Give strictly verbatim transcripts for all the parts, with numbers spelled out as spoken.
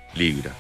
libras.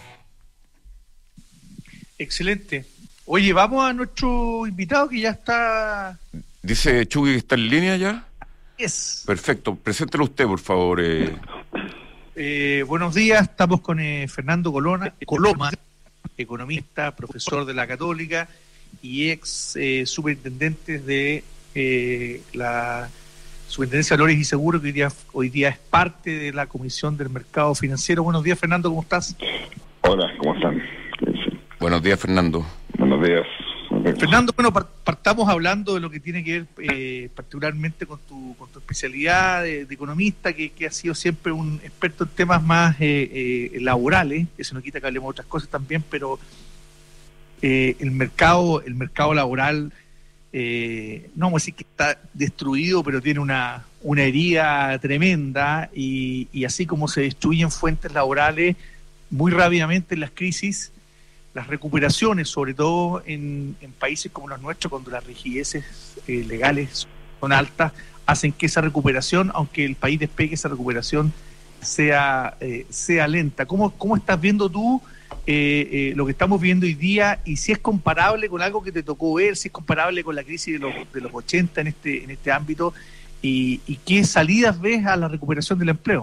Excelente. Oye, vamos a nuestro invitado que ya está... Dice Chugui que está en línea ya. Es. Perfecto, preséntelo usted, por favor. Eh. Eh, buenos días, estamos con eh, Fernando Colona, Coloma, economista, profesor de la Católica y ex eh, superintendente de eh, la Superintendencia de Valores y Seguros, que hoy día, hoy día es parte de la Comisión del Mercado Financiero. Buenos días, Fernando, ¿cómo estás? Hola, ¿cómo están? Buenos días, Fernando. Buenos días. Fernando, bueno, partamos hablando de lo que tiene que ver eh, particularmente con tu, con tu especialidad de, de economista, que, que ha sido siempre un experto en temas más eh, eh, laborales. Eso no quita que hablemos de otras cosas también, pero eh, el mercado el mercado laboral, eh, no vamos a decir que está destruido, pero tiene una, una herida tremenda, y, y así como se destruyen fuentes laborales muy rápidamente en las crisis, las recuperaciones, sobre todo en, en países como los nuestros, cuando las rigideces eh, legales son altas, hacen que esa recuperación, aunque el país despegue, esa recuperación sea eh, sea lenta. ¿Cómo, cómo estás viendo tú eh, eh, lo que estamos viendo hoy día, y si es comparable con algo que te tocó ver, si es comparable con la crisis de los, de los ochenta en este, en este ámbito, y, y qué salidas ves a la recuperación del empleo?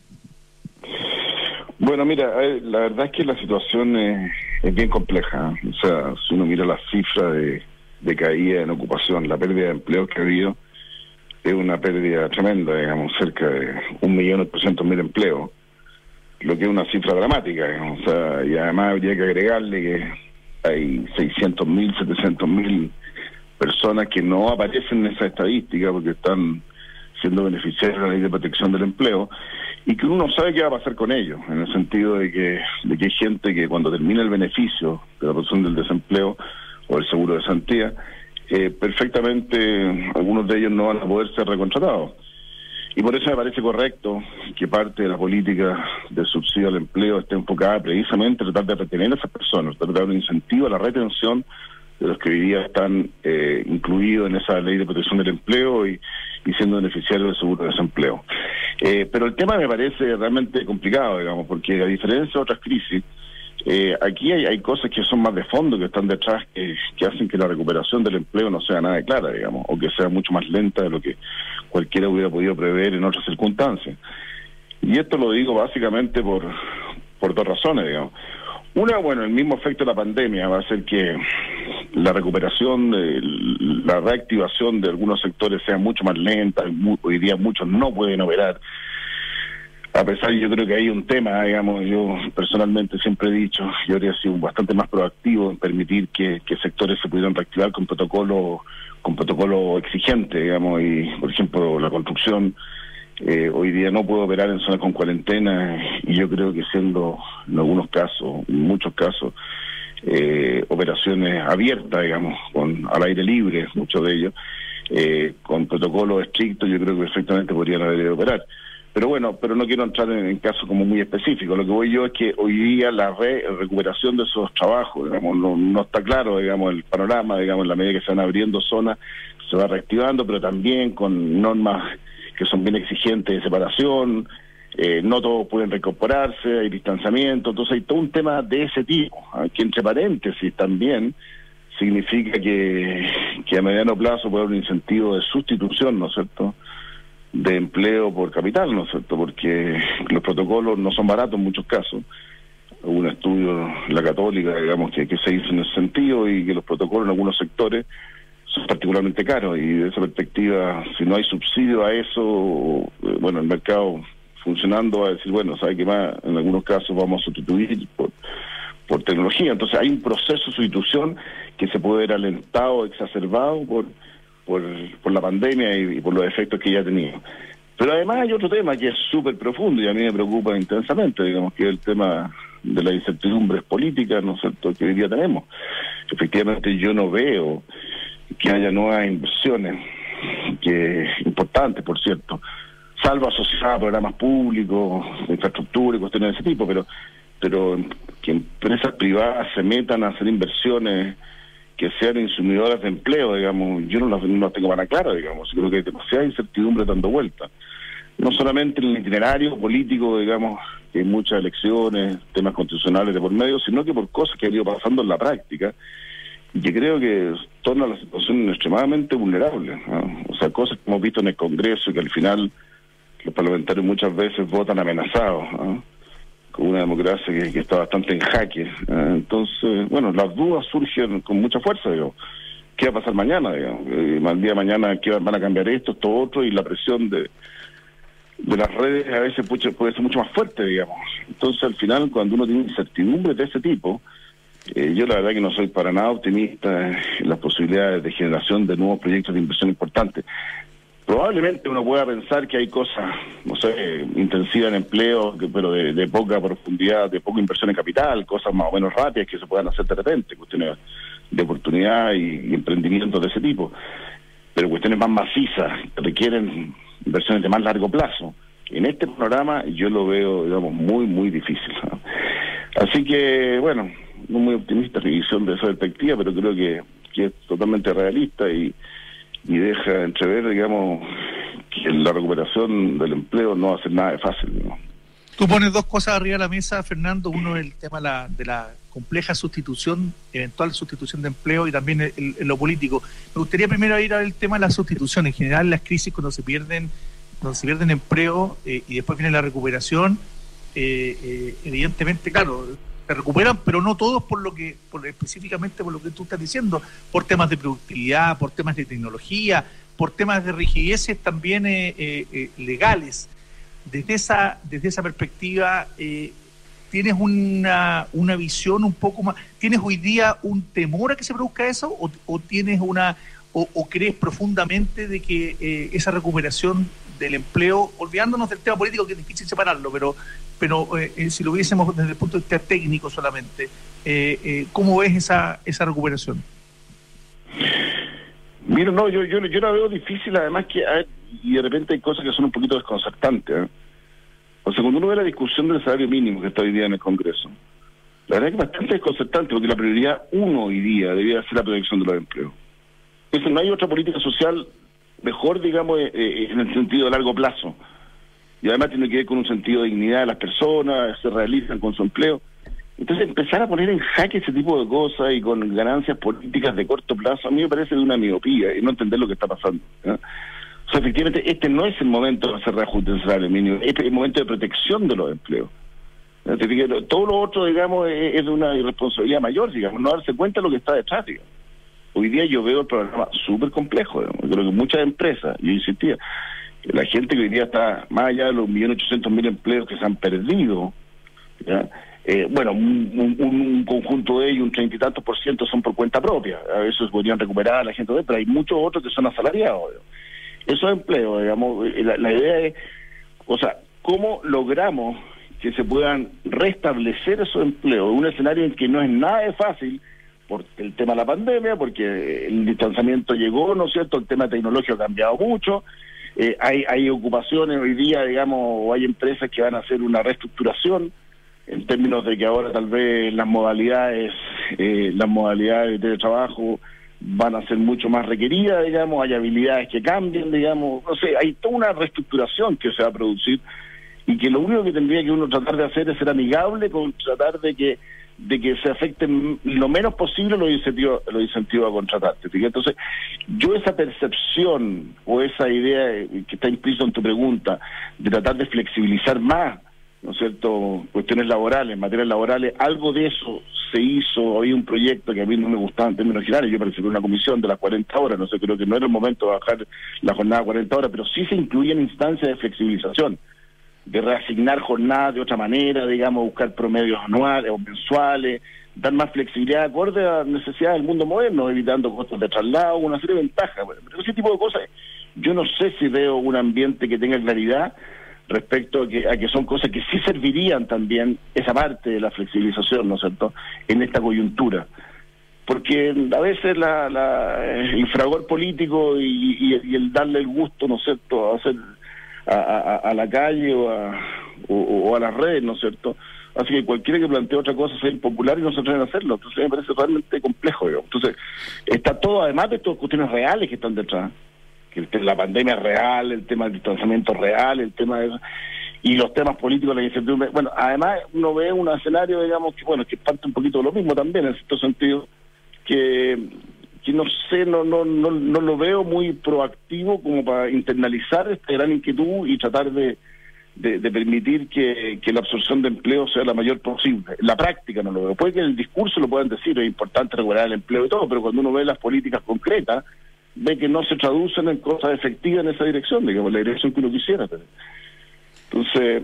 Bueno, mira, la verdad es que la situación es, es bien compleja. O sea, si uno mira la cifra de, de caída en ocupación, la pérdida de empleo que ha habido, es una pérdida tremenda, digamos, cerca de un millón ochocientos mil empleos, lo que es una cifra dramática, digamos. O sea, y además habría que agregarle que hay seiscientos mil, setecientos mil personas que no aparecen en esa estadística porque están siendo beneficiarios de la Ley de Protección del Empleo, y que uno no sabe qué va a pasar con ellos, en el sentido de que, de que hay gente que cuando termina el beneficio de la protección del desempleo o el seguro de cesantía, eh, perfectamente algunos de ellos no van a poder ser recontratados. Y por eso me parece correcto que parte de la política de subsidio al empleo esté enfocada precisamente en tratar de retener a esas personas, tratar de dar un incentivo a la retención de los que hoy día están eh, incluidos en esa Ley de Protección del Empleo y, y siendo beneficiarios del seguro de desempleo. Eh, pero el tema me parece realmente complicado, digamos, porque a diferencia de otras crisis, eh, aquí hay, hay cosas que son más de fondo, que están detrás, que, que hacen que la recuperación del empleo no sea nada clara, digamos, o que sea mucho más lenta de lo que cualquiera hubiera podido prever en otras circunstancias. Y esto lo digo básicamente por, por dos razones, digamos. Una, bueno, el mismo efecto de la pandemia va a hacer que la recuperación, de, la reactivación de algunos sectores sea mucho más lenta. Hoy día muchos no pueden operar. A pesar, yo creo que hay un tema, digamos, yo personalmente siempre he dicho, yo habría sido bastante más proactivo en permitir que, que sectores se pudieran reactivar con protocolo, con protocolo exigente, digamos, y por ejemplo la construcción. Eh, hoy día no puedo operar en zonas con cuarentena, y yo creo que siendo en algunos casos, en muchos casos, eh, operaciones abiertas, digamos, con al aire libre, muchos de ellos, eh, con protocolos estrictos, yo creo que perfectamente podrían haber ido a operar. Pero bueno, pero no quiero entrar en, en casos como muy específicos. Lo que voy yo es que hoy día la re, recuperación de esos trabajos, digamos, no, no está claro, digamos, el panorama, digamos, en la medida que se van abriendo zonas, se va reactivando, pero también con normas que son bien exigentes de separación, eh, no todos pueden reincorporarse, hay distanciamiento, entonces hay todo un tema de ese tipo, ¿eh? Que entre paréntesis también significa que, que a mediano plazo puede haber un incentivo de sustitución, ¿no es cierto?, de empleo por capital, ¿no es cierto?, porque los protocolos no son baratos en muchos casos. Hubo un estudio en la Católica, digamos, que, que se hizo en ese sentido, y que los protocolos en algunos sectores son particularmente caros, y de esa perspectiva, si no hay subsidio a eso, bueno, el mercado funcionando va a decir, bueno, ¿sabe qué más? En algunos casos vamos a sustituir por, por tecnología. Entonces hay un proceso de sustitución que se puede ver alentado, exacerbado por por, por la pandemia y, y por los efectos que ya ha tenido. Pero además hay otro tema que es súper profundo y a mí me preocupa intensamente, digamos, que es el tema de las incertidumbres políticas, ¿no es cierto?, que hoy día tenemos. Efectivamente yo no veo que haya nuevas inversiones, que importantes, por cierto, salvo asociadas a programas públicos, de infraestructura y cuestiones de ese tipo, pero pero que empresas privadas se metan a hacer inversiones que sean insumidoras de empleo, digamos, yo no las, no las tengo para claro, digamos, creo que hay demasiada incertidumbre dando vuelta, no solamente en el itinerario político, digamos, que hay muchas elecciones, temas constitucionales de por medio, sino que por cosas que han ido pasando en la práctica, y que creo que torna la situación extremadamente vulnerable, ¿no? O sea, cosas que hemos visto en el Congreso, que al final los parlamentarios muchas veces votan amenazados, ¿no? Con una democracia que, que está bastante en jaque. ¿eh? Entonces, bueno, las dudas surgen con mucha fuerza, digo. ¿Qué va a pasar mañana, digamos? Eh, el día de mañana, ¿qué van a cambiar esto, esto, otro? Y la presión de, de las redes a veces puede, puede ser mucho más fuerte, digamos. Entonces, al final, cuando uno tiene incertidumbre de ese tipo, eh, yo la verdad que no soy para nada optimista en las posibilidades de generación de nuevos proyectos de inversión importantes. Probablemente uno pueda pensar que hay cosas, no sé, intensivas en empleo, que, pero de, de poca profundidad, de poca inversión en capital, cosas más o menos rápidas que se puedan hacer de repente, cuestiones de oportunidad y, y emprendimientos de ese tipo. Pero cuestiones más macizas, que requieren inversiones de más largo plazo. En este panorama yo lo veo, digamos, muy, muy difícil, ¿no? Así que, bueno, no muy optimista mi visión de esa perspectiva, pero creo que, que es totalmente realista y y deja entrever, digamos, que la recuperación del empleo no va a ser nada de fácil, ¿no? Tú pones dos cosas arriba de la mesa, Fernando. Uno es el tema de la, de la compleja sustitución, eventual sustitución de empleo, y también en lo político. Me gustaría primero ir al tema de la sustitución. En general, las crisis, cuando se pierden cuando se pierden empleo eh, y después viene la recuperación, eh, eh, evidentemente, claro, se recuperan, pero no todos por lo que, por, específicamente por lo que tú estás diciendo, por temas de productividad, por temas de tecnología, por temas de rigideces también eh, eh, legales. Desde esa, desde esa perspectiva, eh, ¿tienes una, una visión un poco más? ¿Tienes hoy día un temor a que se produzca eso? ¿O, o tienes una, o, o crees profundamente de que eh, esa recuperación del empleo, olvidándonos del tema político, que es difícil separarlo, pero pero eh, si lo viésemos desde el punto de vista técnico solamente, eh, eh, ¿cómo ves esa esa recuperación? Mira, no, yo, yo, yo la veo difícil, además que hay, y de repente hay cosas que son un poquito desconcertantes, ¿eh? O sea, cuando uno ve la discusión del salario mínimo que está hoy día en el Congreso, la verdad es que es bastante desconcertante, porque la prioridad uno hoy día debería ser la protección de los empleos. Entonces no hay otra política social mejor, digamos, eh, en el sentido de largo plazo. Y además tiene que ver con un sentido de dignidad de las personas, se realizan con su empleo. Entonces empezar a poner en jaque ese tipo de cosas y con ganancias políticas de corto plazo, a mí me parece de una miopía y no entender lo que está pasando, ¿no? O sea, efectivamente, este no es el momento de hacer reajuste en salario mínimo, este es el momento de protección de los empleos. Todo lo otro, digamos, es de una irresponsabilidad mayor, digamos, no darse cuenta de lo que está detrás, digamos. Hoy día yo veo el programa súper complejo, digamos. Yo creo que muchas empresas, yo insistía, la gente que hoy día está más allá de los un millón ochocientos mil empleos que se han perdido, ¿ya? Eh, bueno, un, un, un conjunto de ellos, un treinta y tantos por ciento son por cuenta propia, a veces podrían recuperar a la gente, pero hay muchos otros que son asalariados, digamos. Esos empleos, digamos, la, la idea es, o sea, ¿cómo logramos que se puedan restablecer esos empleos en un escenario en que no es nada de fácil, por el tema de la pandemia, porque el distanciamiento llegó, ¿no es cierto?, el tema tecnológico ha cambiado mucho, eh, hay, hay ocupaciones hoy día, digamos, o hay empresas que van a hacer una reestructuración, en términos de que ahora tal vez las modalidades, eh, las modalidades de trabajo van a ser mucho más requeridas, digamos, hay habilidades que cambian, digamos, no sé, hay toda una reestructuración que se va a producir y que lo único que tendría que uno tratar de hacer es ser amigable con tratar de que de que se afecten lo menos posible los incentivos, los incentivos a contratarte. Entonces, yo esa percepción o esa idea que está implícita en tu pregunta de tratar de flexibilizar más, ¿no es cierto?, cuestiones laborales, materias laborales, algo de eso se hizo. Había un proyecto que a mí no me gustaba en términos generales, yo participé en una comisión de las cuarenta horas, no sé, creo que no era el momento de bajar la jornada a cuarenta horas, pero sí se incluían instancias de flexibilización, de reasignar jornadas de otra manera, digamos, buscar promedios anuales o mensuales, dar más flexibilidad acorde a las necesidades del mundo moderno, evitando costos de traslado, una serie de ventajas. Pero ese tipo de cosas, yo no sé si veo un ambiente que tenga claridad respecto a que, a que son cosas que sí servirían también, esa parte de la flexibilización, ¿no es cierto?, en esta coyuntura. Porque a veces la, la, el fragor político y, y, y el darle el gusto, ¿no es cierto?, a hacer a, a, a la calle o a, o, o a las redes, ¿no es cierto?, así que cualquiera que plantee otra cosa es impopular y no se atreven a hacerlo. Entonces me parece realmente complejo, digamos. Entonces está todo, además de estas cuestiones reales que están detrás, que la pandemia es real, el tema del distanciamiento real, el tema de... y los temas políticos, la incertidumbre. Bueno, además uno ve un escenario, digamos, que bueno, que parte un poquito de lo mismo también, en cierto sentido, que, que no sé, no, no, no, no lo veo muy proactivo como para internalizar esta gran inquietud y tratar de, de, de permitir que, que la absorción de empleo sea la mayor posible. En la práctica no lo veo. Puede que en el discurso lo puedan decir, es importante recuperar el empleo y todo, pero cuando uno ve las políticas concretas, ve que no se traducen en cosas efectivas en esa dirección, digamos, la dirección que uno quisiera tener. Entonces,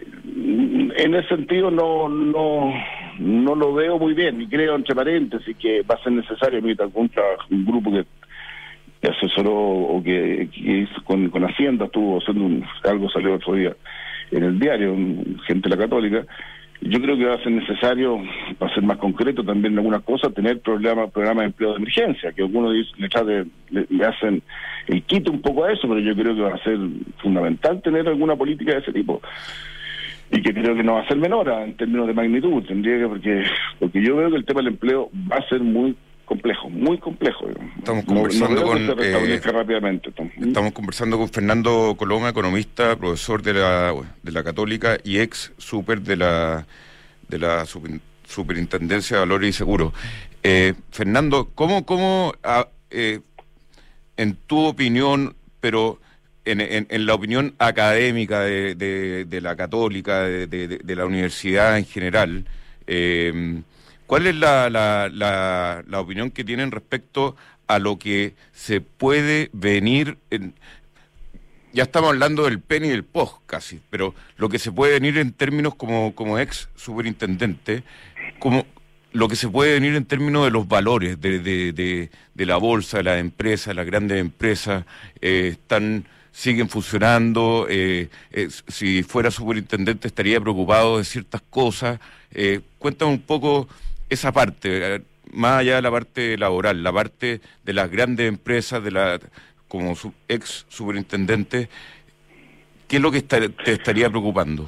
en ese sentido no no no lo veo muy bien, y creo, entre paréntesis, que va a ser necesario mirar algún trabajo, un grupo que, que asesoró o que, que hizo con, con Hacienda, estuvo haciendo un, algo salió otro día en el diario, gente de la Católica. Yo creo que va a ser necesario, para ser más concreto también en algunas cosas, tener programas programa de empleo de emergencia, que algunos le, le, le, le hacen el quito un poco a eso, pero yo creo que va a ser fundamental tener alguna política de ese tipo. Y que creo que no va a ser menor en términos de magnitud, tendría que, porque porque yo veo que el tema del empleo va a ser muy complejo, muy complejo. Estamos conversando no, no con eh, rápidamente. Estamos conversando con Fernando Coloma, economista, profesor de la de la Católica y ex super de la de la super, Superintendencia de Valores y Seguros. Eh, Fernando, ¿cómo cómo a, eh, en tu opinión, pero en, en, en la opinión académica de, de, de la Católica, de, de, de la universidad en general, eh, ¿cuál es la, la, la, la opinión que tienen respecto a lo que se puede venir? En, ya estamos hablando del pen y del post casi, pero lo que se puede venir en términos como, como ex superintendente, como lo que se puede venir en términos de los valores de, de, de, de la bolsa, de las empresas, las grandes empresas, eh, están siguen funcionando. Eh, eh, si fuera superintendente estaría preocupado de ciertas cosas. Eh, cuéntame un poco esa parte, eh, más allá de la parte laboral, la parte de las grandes empresas, de la como su, ex superintendente, ¿qué es lo que está, te estaría preocupando?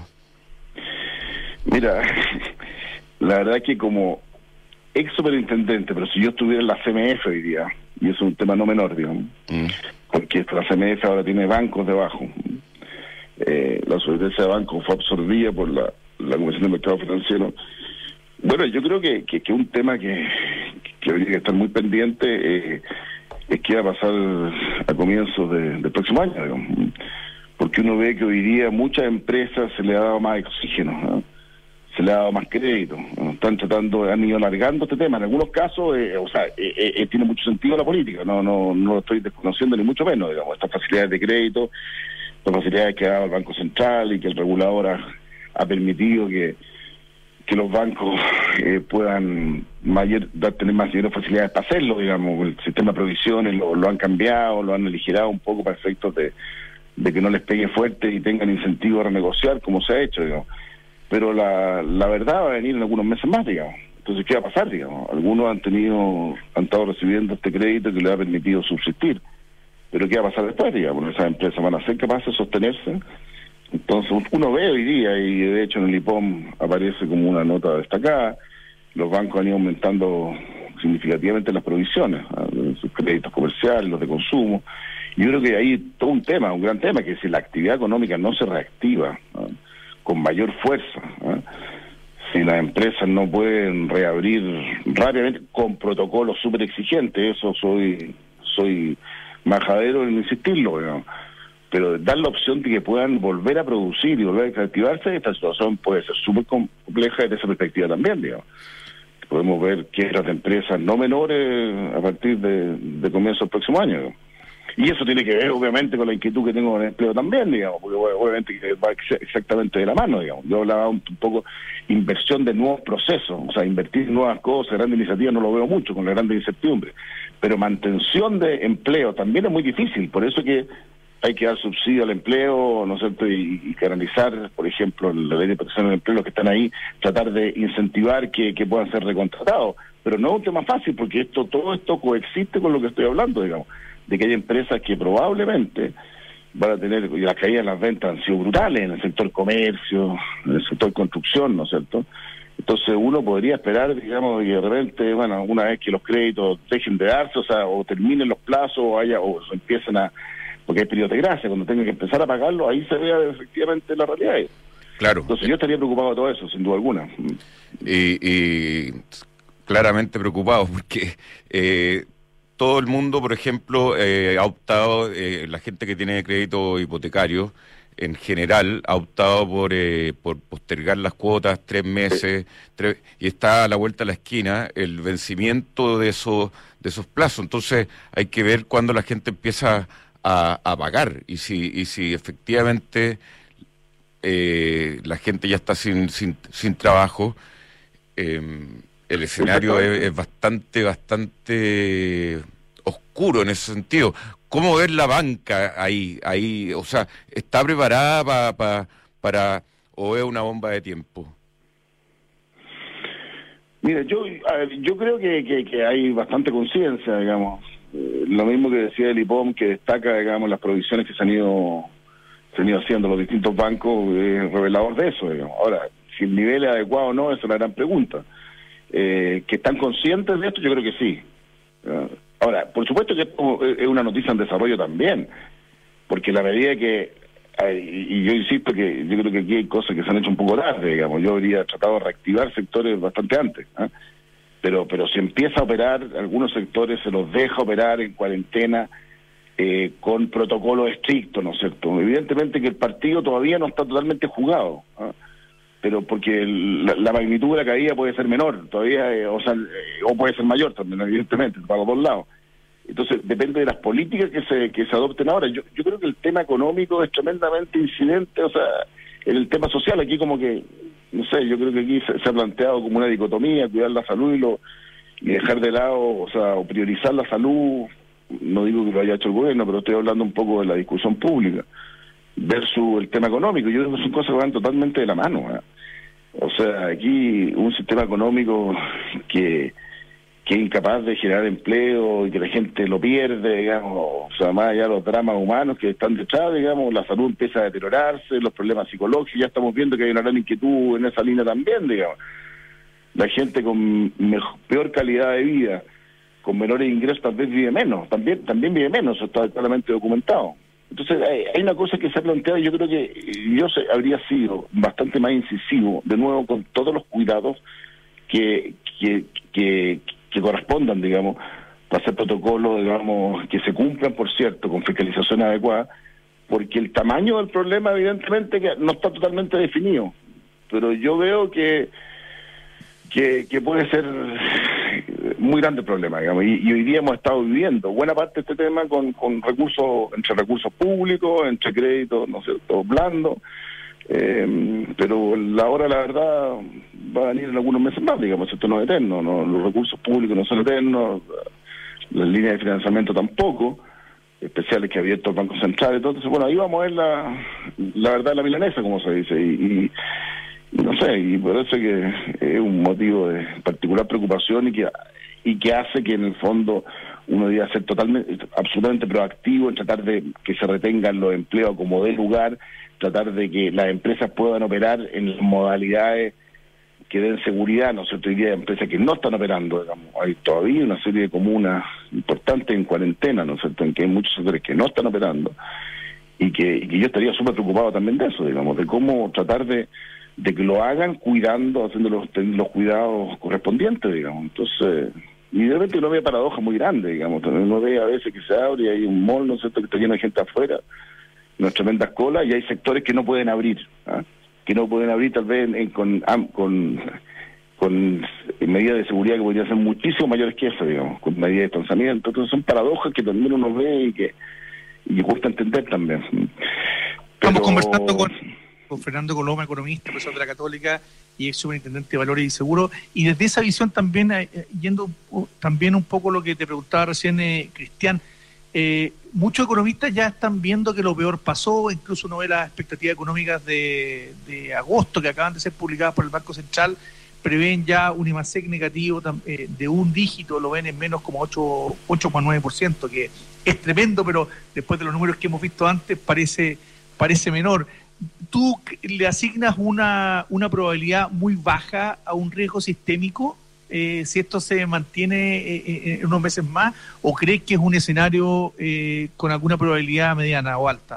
Mira, la verdad que como ex superintendente, pero si yo estuviera en la C M F hoy día, y eso es un tema no menor, digamos, mm. porque la C M F ahora tiene bancos debajo. Eh, la superintendencia de bancos fue absorbida por la, la Comisión de Mercado Financiero. Bueno, yo creo que, que, que un tema que, que habría que estar muy pendiente eh, es qué va a pasar a comienzos de, del próximo año, digamos. Porque uno ve que hoy día muchas empresas se le ha dado más oxígeno, ¿no? Se le ha dado más crédito, ¿no? Están tratando, han ido alargando este tema. En algunos casos, eh, o sea, eh, eh, tiene mucho sentido la política, no no no lo estoy desconociendo ni mucho menos, digamos, estas facilidades de crédito, las facilidades que ha dado el Banco Central y que el regulador ha, ha permitido que que los bancos eh, puedan mayor, tener más mayores facilidades para hacerlo, digamos. El sistema de provisiones lo, lo han cambiado, lo han aligerado un poco para efectos de, de que no les pegue fuerte y tengan incentivo a renegociar, como se ha hecho, digamos. Pero la, la verdad va a venir en algunos meses más, digamos. Entonces, ¿qué va a pasar, digamos? Algunos han tenido, han estado recibiendo este crédito que les ha permitido subsistir. Pero ¿qué va a pasar después, digamos? Esas empresas van a ser capaces de sostenerse. Entonces, uno ve hoy día, y de hecho en el I P O M aparece como una nota destacada, los bancos han ido aumentando significativamente las provisiones, ¿no? Sus créditos comerciales, los de consumo. Y yo creo que hay todo un tema, un gran tema, que si la actividad económica no se reactiva, ¿no? con mayor fuerza, ¿no? si las empresas no pueden reabrir rápidamente con protocolos súper exigentes, eso soy soy majadero en insistirlo, ¿no? Pero dar la opción de que puedan volver a producir y volver a reactivarse, esta situación puede ser súper compleja desde esa perspectiva también, digamos. Podemos ver quiebras de empresas no menores a partir de, de comienzo del próximo año, digamos. Y eso tiene que ver, obviamente, con la inquietud que tengo con el empleo también, digamos, porque obviamente va exactamente de la mano, digamos. Yo hablaba un poco inversión de nuevos procesos, o sea, invertir en nuevas cosas, grandes iniciativas no lo veo mucho, con la grande incertidumbre. Pero mantención de empleo también es muy difícil, por eso que hay que dar subsidio al empleo, ¿no es cierto?, y, y canalizar, por ejemplo, la ley de protección del empleo, los que están ahí, tratar de incentivar que, que puedan ser recontratados. Pero no es un tema fácil, porque esto todo esto coexiste con lo que estoy hablando, digamos, de que hay empresas que probablemente van a tener, y las caídas en las ventas han sido brutales en el sector comercio, en el sector construcción, ¿no es cierto? Entonces uno podría esperar, digamos, que de repente, bueno, una vez que los créditos dejen de darse, o sea, o terminen los plazos, o haya, o se empiecen a porque hay periodos de gracia, cuando tengan que empezar a pagarlo, ahí se vea efectivamente la realidad. Claro. Entonces yo estaría preocupado de todo eso, sin duda alguna. Y, y claramente preocupado, porque eh, todo el mundo, por ejemplo, eh, ha optado, eh, la gente que tiene crédito hipotecario, en general, ha optado por eh, por postergar las cuotas tres meses, tres, y está a la vuelta de la esquina el vencimiento de esos, de esos plazos. Entonces hay que ver cuándo la gente empieza a, a pagar, y si, y si efectivamente eh, la gente ya está sin, sin, sin trabajo. Eh, el escenario es, es bastante, bastante oscuro en ese sentido. ¿Cómo ver la banca ahí? ahí O sea, ¿está preparada pa, pa, para o es una bomba de tiempo? Mira, yo a ver, yo creo que, que, que hay bastante conciencia, digamos. Eh, lo mismo que decía el I P O M, que destaca, digamos, las provisiones que se han ido, se han ido haciendo los distintos bancos, es revelador de eso, digamos. Ahora, si el nivel es adecuado o no, esa es la gran pregunta. Eh, ¿Que están conscientes de esto? Yo creo que sí. Uh, ahora, por supuesto que esto es una noticia en desarrollo también, porque la medida que, eh, y yo insisto que yo creo que aquí hay cosas que se han hecho un poco tarde, digamos, yo habría tratado de reactivar sectores bastante antes, ¿eh? pero pero si empieza a operar, algunos sectores se los deja operar en cuarentena, eh, con protocolos estrictos, ¿no es cierto? Evidentemente que el partido todavía no está totalmente jugado, ¿eh? pero porque el, la, la magnitud de la caída puede ser menor, todavía, eh, o sea, eh, o puede ser mayor también, evidentemente, para los dos lados. Entonces, depende de las políticas que se que se adopten ahora. Yo yo creo que el tema económico es tremendamente incidente, o sea, en el tema social, aquí como que, no sé, yo creo que aquí se, se ha planteado como una dicotomía, cuidar la salud y lo y dejar de lado, o sea, o priorizar la salud, no digo que lo haya hecho el gobierno, pero estoy hablando un poco de la discusión pública, versus el tema económico. Yo creo que son cosas que van totalmente de la mano, ¿eh? O sea, aquí un sistema económico que que es incapaz de generar empleo y que la gente lo pierde, digamos, o sea, más allá de los dramas humanos que están detrás, digamos, la salud empieza a deteriorarse, los problemas psicológicos, ya estamos viendo que hay una gran inquietud en esa línea también, digamos. La gente con mejor, peor calidad de vida, con menores ingresos, tal vez vive menos, también también vive menos, eso está claramente documentado. Entonces, hay, hay una cosa que se ha planteado, y yo creo que yo se, habría sido bastante más incisivo, de nuevo, con todos los cuidados que que que que correspondan, digamos, para hacer protocolos, digamos, que se cumplan, por cierto, con fiscalización adecuada, porque el tamaño del problema, evidentemente, que no está totalmente definido, pero yo veo que que, que puede ser muy grande el problema, digamos, y, y hoy día hemos estado viviendo buena parte de este tema con, con recursos, entre recursos públicos, entre créditos, no sé, todo blando, eh, pero la hora, la verdad, va a venir en algunos meses más, digamos, esto no es eterno, no, los recursos públicos no son eternos, las líneas de financiamiento tampoco, especiales que ha abierto el Banco Central, entonces, bueno, ahí vamos a ver la, la verdad de la milanesa, como se dice, y, y no sé, y por eso que es un motivo de particular preocupación y que y que hace que en el fondo uno deba ser totalmente, absolutamente proactivo en tratar de que se retengan los empleos como de lugar, tratar de que las empresas puedan operar en las modalidades que den seguridad, ¿no es cierto? Hoy día hay empresas que no están operando, digamos, hay todavía una serie de comunas importantes en cuarentena, ¿no es cierto?, en que hay muchos sectores que no están operando, y que, y que yo estaría súper preocupado también de eso, digamos, de cómo tratar de de que lo hagan cuidando, haciendo los, los cuidados correspondientes, digamos. Entonces, y de repente uno ve paradojas muy grandes, digamos, uno ve a veces que se abre y hay un mall, ¿no es cierto?, que está lleno de gente afuera, unas tremendas colas, y hay sectores que no pueden abrir, ¿eh? que no pueden abrir tal vez en, en, con, con, con medidas de seguridad que podrían ser muchísimo mayores que eso, digamos, con medidas de distanciamiento. Entonces son paradojas que también uno ve y que, y que cuesta entender también. Pero... Estamos conversando con... con Fernando Coloma, economista, profesor de la Católica y ex superintendente de Valores y Seguros, y desde esa visión también, eh, yendo uh, también un poco lo que te preguntaba recién, eh, Cristian, eh, muchos economistas ya están viendo que lo peor pasó, incluso uno ve las expectativas económicas de, de agosto que acaban de ser publicadas por el Banco Central, prevén ya un IMASEC negativo eh, de un dígito, lo ven en menos como ocho coma nueve por ciento, que es tremendo, pero después de los números que hemos visto antes parece, parece menor. ¿Tú le asignas una, una probabilidad muy baja a un riesgo sistémico eh, si esto se mantiene eh, en unos meses más, o crees que es un escenario eh, con alguna probabilidad mediana o alta?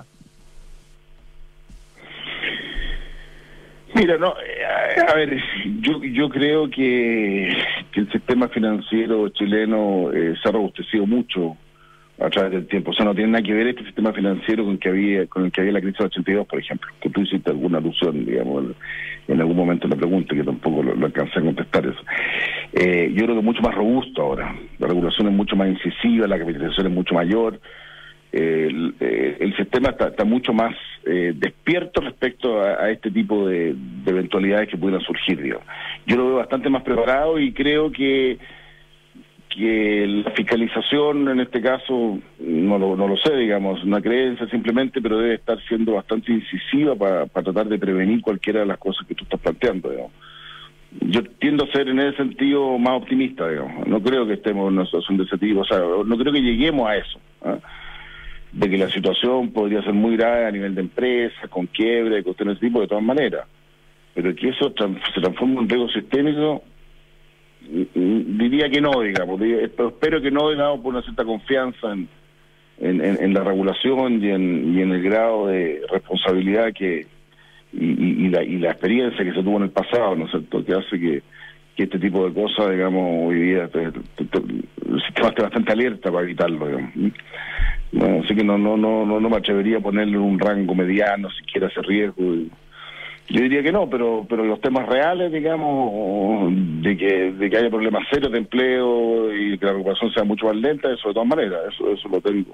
Mira, no, eh, a ver, yo yo creo que, que el sistema financiero chileno eh, se ha robustecido mucho a través del tiempo. O sea, no tiene nada que ver este sistema financiero con que había con el que había la crisis del ochenta y dos, por ejemplo, que tú hiciste alguna alusión, digamos, en algún momento en la pregunta, que tampoco lo, lo alcancé a contestar eso. Eh, yo creo que es mucho más robusto ahora. La regulación es mucho más incisiva, la capitalización es mucho mayor. Eh, el, eh, el sistema está, está mucho más eh, despierto respecto a, a este tipo de, de eventualidades que pudieran surgir, digamos. Yo lo veo bastante más preparado y creo que que la fiscalización en este caso, no lo, no lo sé, digamos, una creencia simplemente, pero debe estar siendo bastante incisiva para, para tratar de prevenir cualquiera de las cosas que tú estás planteando, digamos. Yo tiendo a ser en ese sentido más optimista, digamos. No creo que estemos en una situación de ese tipo, o sea, no creo que lleguemos a eso, ¿eh? De que la situación podría ser muy grave a nivel de empresa, con quiebre, cuestiones de ese tipo, de todas maneras. Pero que eso trans- se transforme en un riesgo sistémico, diría que no, digamos, pero espero que no, digamos, por una cierta confianza en, en, en, en la regulación y en, y en el grado de responsabilidad que y, y, y, la, y la experiencia que se tuvo en el pasado, ¿no es cierto?, que hace que, que este tipo de cosas, digamos, hoy día te, te, te, el sistema esté bastante alerta para evitarlo, digamos. Bueno, así que no no no no no me atrevería a ponerle en un rango mediano siquiera ese riesgo. Y, yo diría que no, pero pero los temas reales, digamos, de que de que haya problemas serios de empleo y que la recuperación sea mucho más lenta, eso de todas maneras, eso eso lo tengo.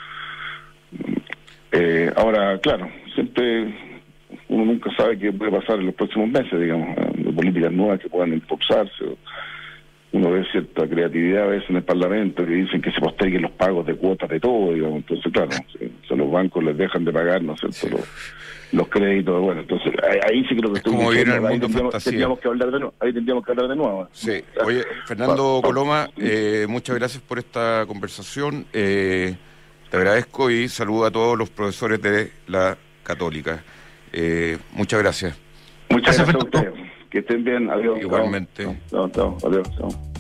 Eh, ahora, claro, siempre uno nunca sabe qué puede pasar en los próximos meses, digamos, de políticas nuevas que puedan impulsarse. Uno ve cierta creatividad a veces en el Parlamento que dicen que se posterguen los pagos de cuotas de todo, digamos. Entonces, claro, si, si los bancos les dejan de pagar, ¿no es cierto?, los, los créditos, bueno, entonces ahí, ahí sí creo que es como vivir en el mundo tendríamos, fantasía. tendríamos que hablar de nuevo, ahí tendríamos que hablar de nuevo. Sí, oye, Fernando Coloma, eh, muchas gracias por esta conversación, eh, te agradezco y saludo a todos los profesores de la Católica. Eh, muchas gracias. Muchas gracias, gracias a ustedes. Que estén bien. Adiós. Igualmente. Chao, chao, chao. Adiós. Chao.